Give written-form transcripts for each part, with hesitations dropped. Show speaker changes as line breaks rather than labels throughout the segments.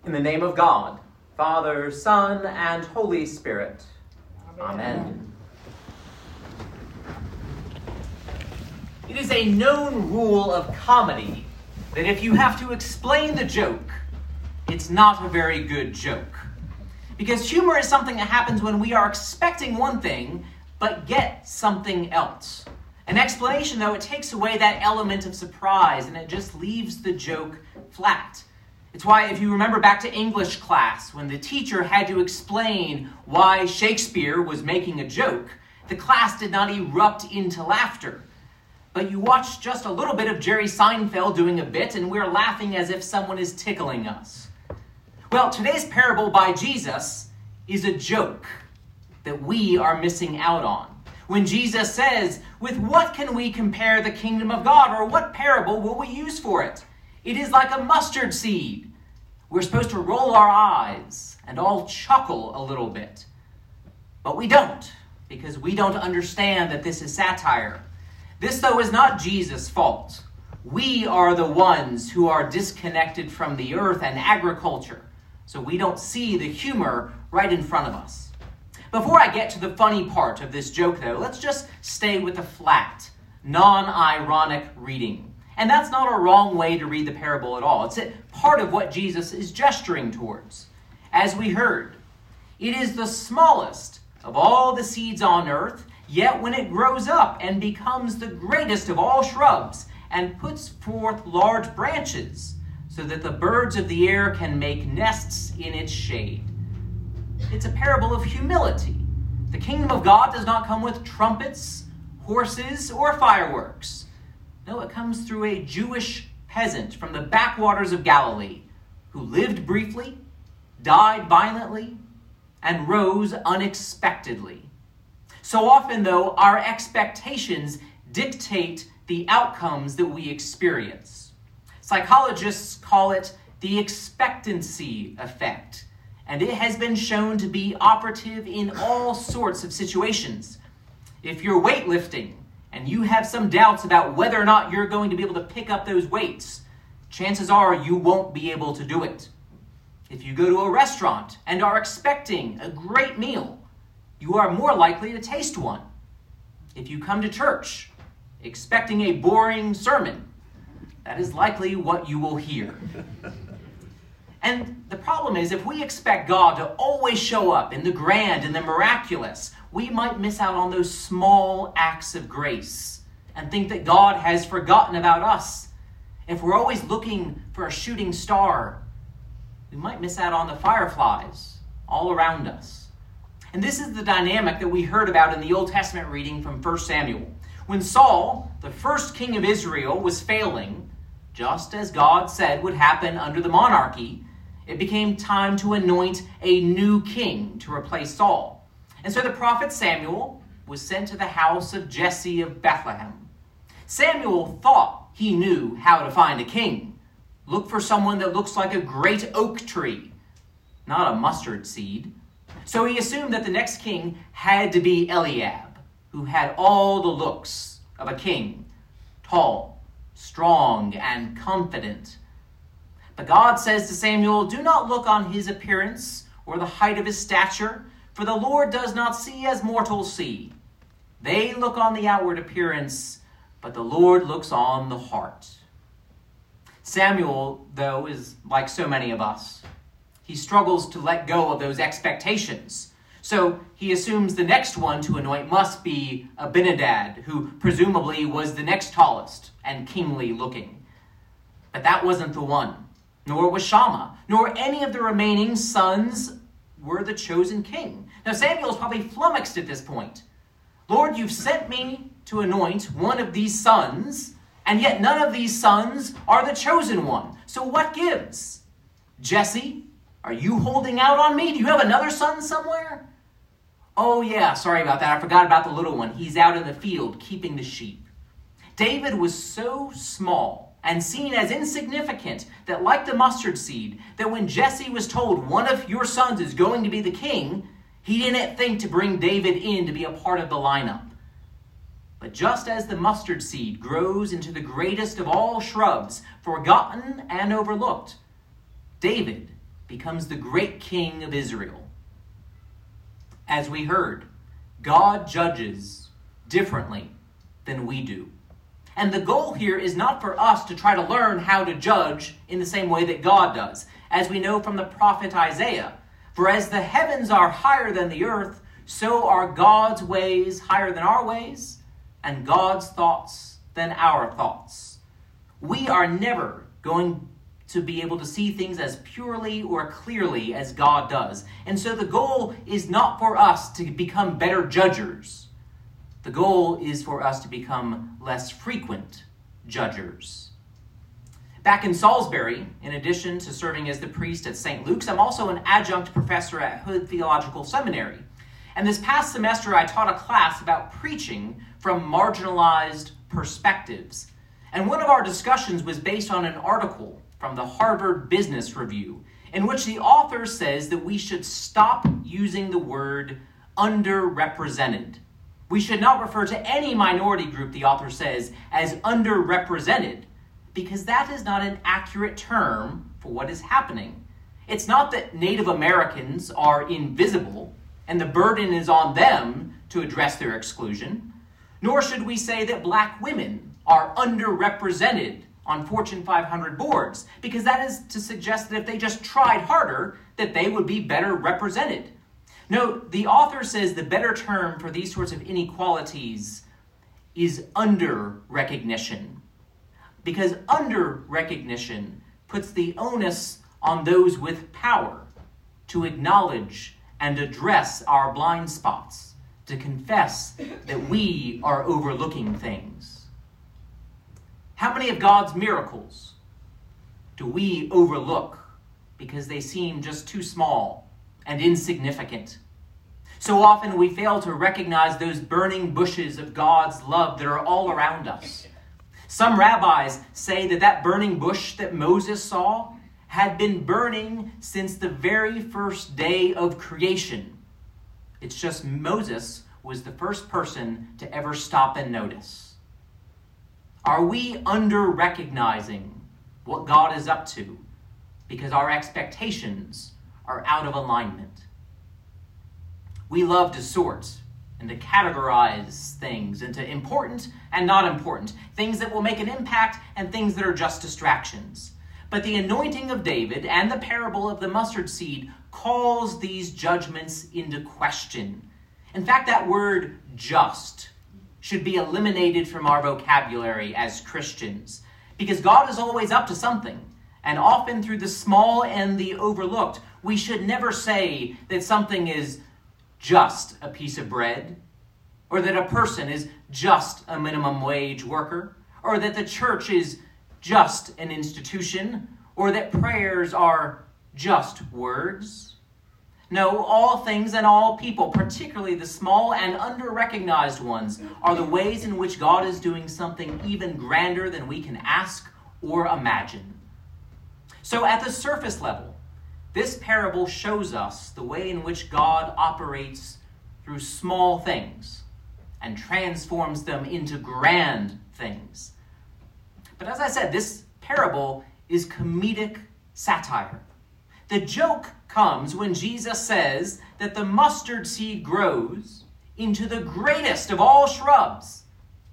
In the name of God, Father, Son, and Holy Spirit. Amen. It is a known rule of comedy that if you have to explain the joke, it's not a very good joke. Because humor is something that happens when we are expecting one thing, but get something else. An explanation, though, it takes away that element of surprise, and it just leaves the joke flat. It's why, if you remember back to English class, when the teacher had to explain why Shakespeare was making a joke, the class did not erupt into laughter. But you watch just a little bit of Jerry Seinfeld doing a bit, and we're laughing as if someone is tickling us. Well, today's parable by Jesus is a joke that we are missing out on. When Jesus says, "With what can we compare the kingdom of God?" or "What parable will we use for it?" It is like a mustard seed. We're supposed to roll our eyes and all chuckle a little bit. But we don't, because we don't understand that this is satire. This, though, is not Jesus' fault. We are the ones who are disconnected from the earth and agriculture, so we don't see the humor right in front of us. Before I get to the funny part of this joke, though, let's just stay with the flat, non-ironic reading. And that's not a wrong way to read the parable at all. It's part of what Jesus is gesturing towards. As we heard, it is the smallest of all the seeds on earth, yet when it grows up and becomes the greatest of all shrubs and puts forth large branches so that the birds of the air can make nests in its shade. It's a parable of humility. The kingdom of God does not come with trumpets, horses, or fireworks. No, it comes through a Jewish peasant from the backwaters of Galilee who lived briefly, died violently, and rose unexpectedly. So often, though, our expectations dictate the outcomes that we experience. Psychologists call it the expectancy effect, and it has been shown to be operative in all sorts of situations. If you're weightlifting, and you have some doubts about whether or not you're going to be able to pick up those weights, chances are you won't be able to do it. If you go to a restaurant and are expecting a great meal, you are more likely to taste one. If you come to church expecting a boring sermon, that is likely what you will hear. And the problem is, if we expect God to always show up in the grand and the miraculous, we might miss out on those small acts of grace and think that God has forgotten about us. If we're always looking for a shooting star, we might miss out on the fireflies all around us. And this is the dynamic that we heard about in the Old Testament reading from 1 Samuel. When Saul, the first king of Israel, was failing, just as God said would happen under the monarchy, it became time to anoint a new king to replace Saul. And so the prophet Samuel was sent to the house of Jesse of Bethlehem. Samuel thought he knew how to find a king. Look for someone that looks like a great oak tree, not a mustard seed. So he assumed that the next king had to be Eliab, who had all the looks of a king, tall, strong, and confident. But God says to Samuel, "Do not look on his appearance or the height of his stature, for the Lord does not see as mortals see. They look on the outward appearance, but the Lord looks on the heart." Samuel, though, is like so many of us. He struggles to let go of those expectations. So he assumes the next one to anoint must be Abinadab, who presumably was the next tallest and kingly looking. But that wasn't the one. Nor was Shammah, nor any of the remaining sons were the chosen king. Now Samuel's probably flummoxed at this point. "Lord, you've sent me to anoint one of these sons, and yet none of these sons are the chosen one. So what gives? Jesse, are you holding out on me? Do you have another son somewhere?" "Oh yeah, sorry about that. I forgot about the little one. He's out in the field keeping the sheep." David was so small and seen as insignificant that, like the mustard seed, that when Jesse was told one of your sons is going to be the king, he didn't think to bring David in to be a part of the lineup. But just as the mustard seed grows into the greatest of all shrubs, forgotten and overlooked, David becomes the great king of Israel. As we heard, God judges differently than we do. And the goal here is not for us to try to learn how to judge in the same way that God does. As we know from the prophet Isaiah, for as the heavens are higher than the earth, so are God's ways higher than our ways, and God's thoughts than our thoughts. We are never going to be able to see things as purely or clearly as God does. And so the goal is not for us to become better judgers. The goal is for us to become less frequent judgers. Back in Salisbury, in addition to serving as the priest at St. Luke's, I'm also an adjunct professor at Hood Theological Seminary. And this past semester, I taught a class about preaching from marginalized perspectives. And one of our discussions was based on an article from the Harvard Business Review, in which the author says that we should stop using the word underrepresented. We should not refer to any minority group, the author says, as underrepresented, because that is not an accurate term for what is happening. It's not that Native Americans are invisible and the burden is on them to address their exclusion, nor should we say that black women are underrepresented on Fortune 500 boards, because that is to suggest that if they just tried harder, that they would be better represented. No, the author says the better term for these sorts of inequalities is under-recognition, because under-recognition puts the onus on those with power to acknowledge and address our blind spots, to confess that we are overlooking things. How many of God's miracles do we overlook because they seem just too small and insignificant? So often we fail to recognize those burning bushes of God's love that are all around us. Some rabbis say that that burning bush that Moses saw had been burning since the very first day of creation. It's just Moses was the first person to ever stop and notice. Are we under-recognizing what God is up to because our expectations are out of alignment? We love to sort and to categorize things into important and not important, things that will make an impact and things that are just distractions. But the anointing of David and the parable of the mustard seed calls these judgments into question. In fact, that word just should be eliminated from our vocabulary as Christians, because God is always up to something, and often through the small and the overlooked. We should never say that something is just a piece of bread, or that a person is just a minimum wage worker, or that the church is just an institution, or that prayers are just words. No, all things and all people, particularly the small and under-recognized ones, are the ways in which God is doing something even grander than we can ask or imagine. So at the surface level, this parable shows us the way in which God operates through small things and transforms them into grand things. But as I said, this parable is comedic satire. The joke comes when Jesus says that the mustard seed grows into the greatest of all shrubs.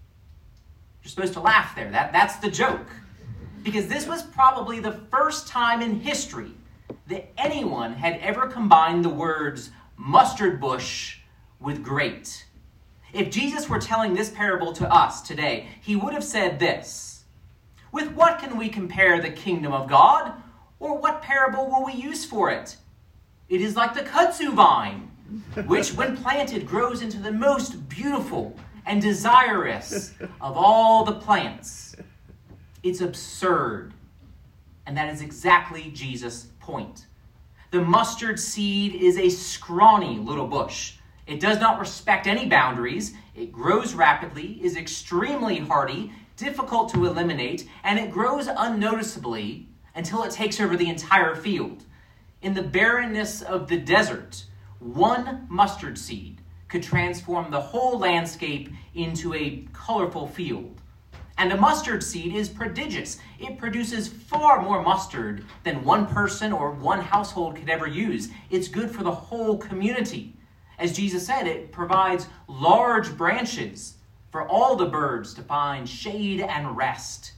You're supposed to laugh there. That's the joke. Because this was probably the first time in history that anyone had ever combined the words mustard bush with great. If Jesus were telling this parable to us today, he would have said this: with what can we compare the kingdom of God? Or what parable will we use for it? It is like the kudzu vine, which when planted grows into the most beautiful and desirous of all the plants. It's absurd. And that is exactly Jesus' point. The mustard seed is a scrawny little bush. It does not respect any boundaries. It grows rapidly, is extremely hardy, difficult to eliminate, and it grows unnoticeably until it takes over the entire field. In the barrenness of the desert, one mustard seed could transform the whole landscape into a colorful field. And a mustard seed is prodigious. It produces far more mustard than one person or one household could ever use. It's good for the whole community. As Jesus said, it provides large branches for all the birds to find shade and rest.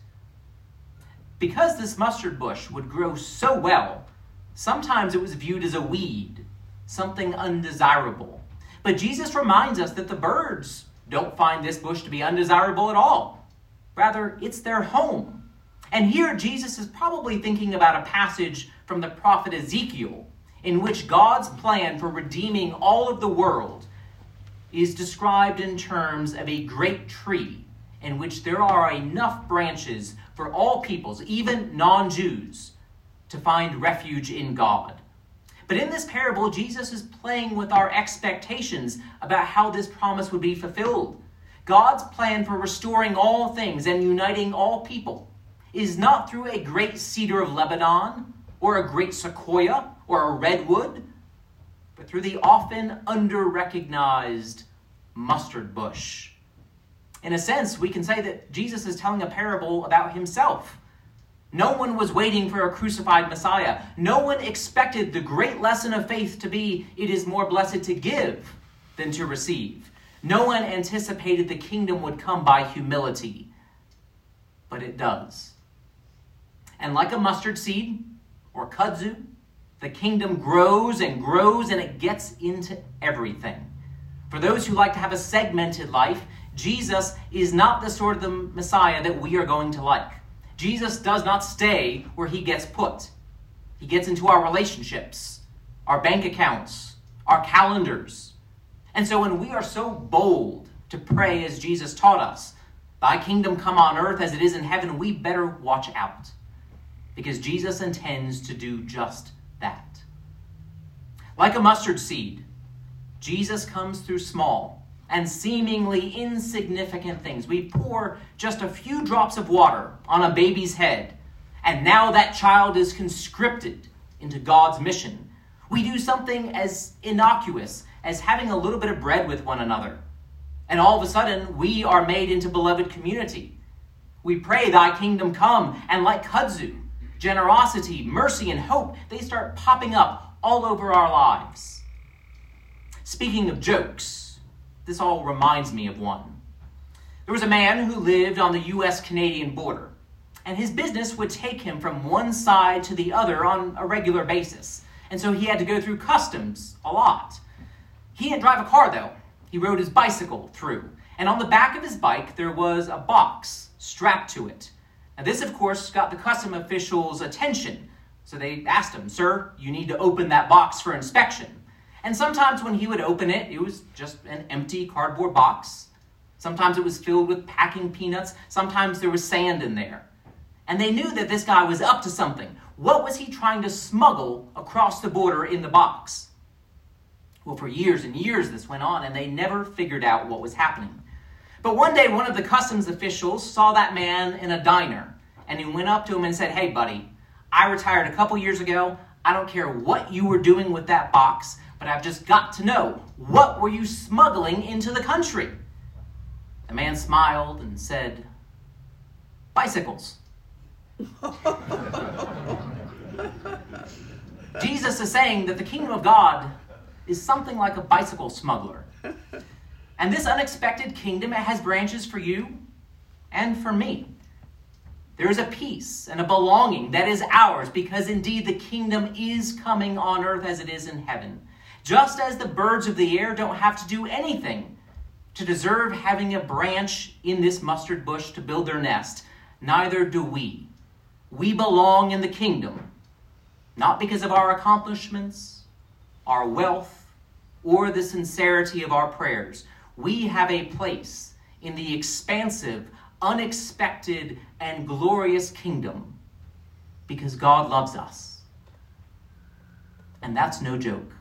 Because this mustard bush would grow so well, sometimes it was viewed as a weed, something undesirable. But Jesus reminds us that the birds don't find this bush to be undesirable at all. Rather, it's their home. And here Jesus is probably thinking about a passage from the prophet Ezekiel, in which God's plan for redeeming all of the world is described in terms of a great tree in which there are enough branches for all peoples, even non-Jews, to find refuge in God. But in this parable, Jesus is playing with our expectations about how this promise would be fulfilled. God's plan for restoring all things and uniting all people is not through a great cedar of Lebanon or a great sequoia or a redwood, but through the often under-recognized mustard bush. In a sense, we can say that Jesus is telling a parable about himself. No one was waiting for a crucified Messiah. No one expected the great lesson of faith to be, it is more blessed to give than to receive. No one anticipated the kingdom would come by humility, but it does. And like a mustard seed or kudzu, the kingdom grows and grows and it gets into everything. For those who like to have a segmented life, Jesus is not the sort of the Messiah that we are going to like. Jesus does not stay where he gets put. He gets into our relationships, our bank accounts, our calendars. And so when we are so bold to pray as Jesus taught us, thy kingdom come on earth as it is in heaven, we better watch out. Because Jesus intends to do just that. Like a mustard seed, Jesus comes through small and seemingly insignificant things. We pour just a few drops of water on a baby's head, and now that child is conscripted into God's mission. We do something as innocuous as having a little bit of bread with one another, and all of a sudden we are made into beloved community. We pray, thy kingdom come, and like kudzu, generosity, mercy, and hope, they start popping up all over our lives. Speaking of jokes, this all reminds me of one. There was a man who lived on the U.S.-Canadian border, and his business would take him from one side to the other on a regular basis, and so he had to go through customs a lot. He didn't drive a car, though. He rode his bicycle through, and on the back of his bike there was a box strapped to it. Now this, of course, got the custom officials' attention, so they asked him, "Sir, you need to open that box for inspection." And sometimes when he would open it, it was just an empty cardboard box. Sometimes it was filled with packing peanuts. Sometimes there was sand in there. And they knew that this guy was up to something. What was he trying to smuggle across the border in the box? Well, for years and years this went on, and they never figured out what was happening. But one day, one of the customs officials saw that man in a diner, and he went up to him and said, "Hey, buddy, I retired a couple years ago. I don't care what you were doing with that box, but I've just got to know, what were you smuggling into the country?" The man smiled and said, "Bicycles." Jesus is saying that the kingdom of God is something like a bicycle smuggler. And this unexpected kingdom, it has branches for you and for me. There is a peace and a belonging that is ours because indeed the kingdom is coming on earth as it is in heaven. Just as the birds of the air don't have to do anything to deserve having a branch in this mustard bush to build their nest, neither do we. We belong in the kingdom, not because of our accomplishments, our wealth, or the sincerity of our prayers. We have a place in the expansive, unexpected, and glorious kingdom because God loves us. And that's no joke.